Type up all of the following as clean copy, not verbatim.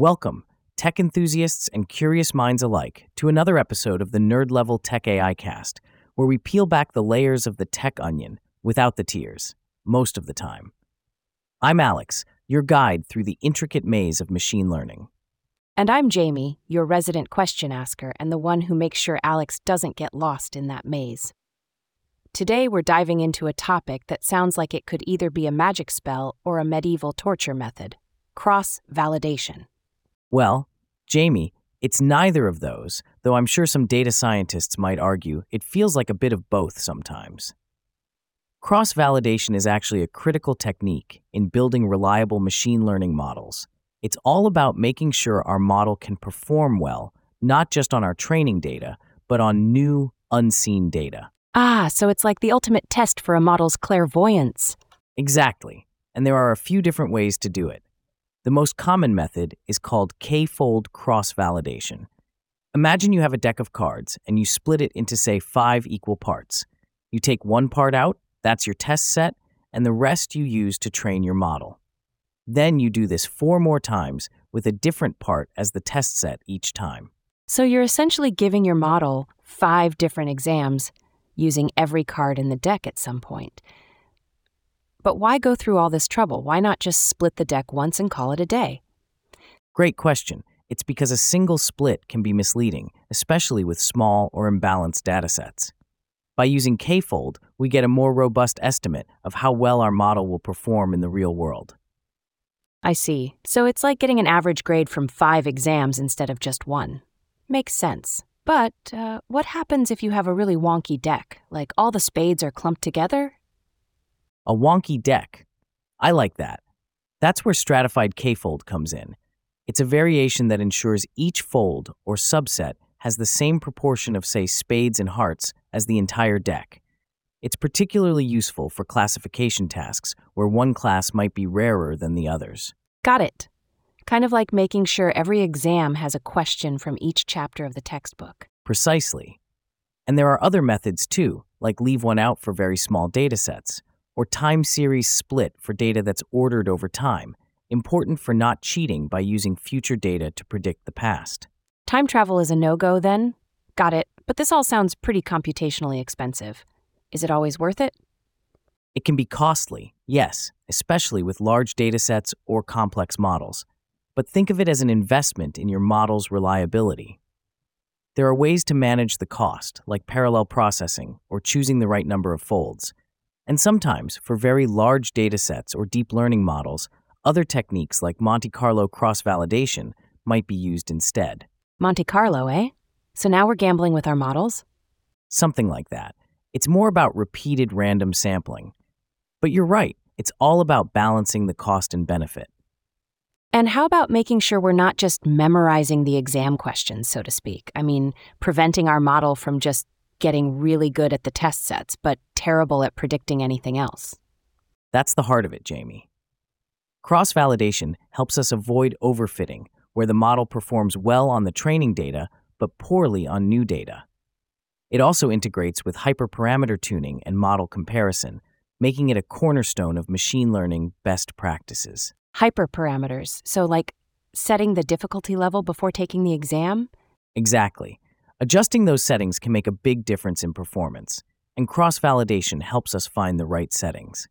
Welcome, tech enthusiasts and curious minds alike, to another episode of the Nerd Level Tech AI Cast, where we peel back the layers of the tech onion without the tears, most of the time. I'm Alex, your guide through the intricate maze of machine learning. And I'm Jamie, your resident question asker and the one who makes sure Alex doesn't get lost in that maze. Today we're diving into a topic that sounds like it could either be a magic spell or a medieval torture method: cross-validation. Well, Jamie, it's neither of those, though I'm sure some data scientists might argue it feels like a bit of both sometimes. Cross-validation is actually a critical technique in building reliable machine learning models. It's all about making sure our model can perform well, not just on our training data, but on new, unseen data. So it's like the ultimate test for a model's clairvoyance. Exactly, and there are a few different ways to do it. The most common method is called k-fold cross-validation. Imagine you have a deck of cards and you split it into, say, 5 equal parts. You take one part out, that's your test set, and the rest you use to train your model. Then you do this 4 more times with a different part as the test set each time. So you're essentially giving your model 5 different exams, using every card in the deck at some point. But why go through all this trouble? Why not just split the deck once and call it a day? Great question. It's because a single split can be misleading, especially with small or imbalanced datasets. By using k-fold, we get a more robust estimate of how well our model will perform in the real world. I see. So it's like getting an average grade from 5 exams instead of just 1. Makes sense. But what happens if you have a really wonky deck, like all the spades are clumped together? A wonky deck. I like that. That's where stratified k-fold comes in. It's a variation that ensures each fold or subset has the same proportion of, say, spades and hearts as the entire deck. It's particularly useful for classification tasks where one class might be rarer than the others. Got it. Kind of like making sure every exam has a question from each chapter of the textbook. Precisely. And there are other methods too, like leave one out for very small datasets, or time series split for data that's ordered over time, important for not cheating by using future data to predict the past. Time travel is a no-go then? Got it, but this all sounds pretty computationally expensive. Is it always worth it? It can be costly, yes, especially with large datasets or complex models. But think of it as an investment in your model's reliability. There are ways to manage the cost, like parallel processing or choosing the right number of folds. And sometimes, for very large datasets or deep learning models, other techniques like Monte Carlo cross-validation might be used instead. Monte Carlo, eh? So now we're gambling with our models? Something like that. It's more about repeated random sampling. But you're right, it's all about balancing the cost and benefit. And how about making sure we're not just memorizing the exam questions, so to speak? I mean, preventing our model from just getting really good at the test sets, but terrible at predicting anything else. That's the heart of it, Jamie. Cross-validation helps us avoid overfitting, where the model performs well on the training data, but poorly on new data. It also integrates with hyperparameter tuning and model comparison, making it a cornerstone of machine learning best practices. Hyperparameters, so like setting the difficulty level before taking the exam? Exactly. Adjusting those settings can make a big difference in performance, and cross-validation helps us find the right settings.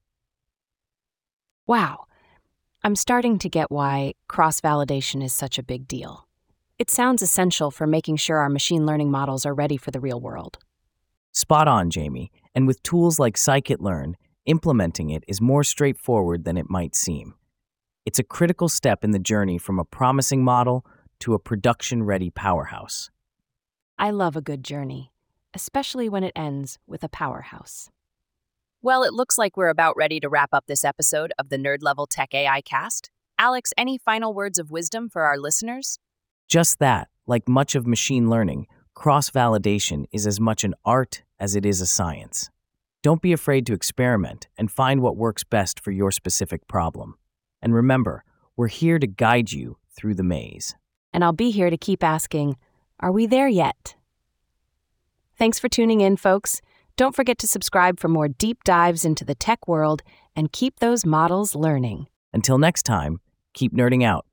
Wow. I'm starting to get why cross-validation is such a big deal. It sounds essential for making sure our machine learning models are ready for the real world. Spot on, Jamie. And with tools like scikit-learn, implementing it is more straightforward than it might seem. It's a critical step in the journey from a promising model to a production-ready powerhouse. I love a good journey, especially when it ends with a powerhouse. Well, it looks like we're about ready to wrap up this episode of the Nerd Level Tech AI Cast. Alex, any final words of wisdom for our listeners? Just that, like much of machine learning, cross-validation is as much an art as it is a science. Don't be afraid to experiment and find what works best for your specific problem. And remember, we're here to guide you through the maze. And I'll be here to keep asking, are we there yet? Thanks for tuning in, folks. Don't forget to subscribe for more deep dives into the tech world and keep those models learning. Until next time, keep nerding out.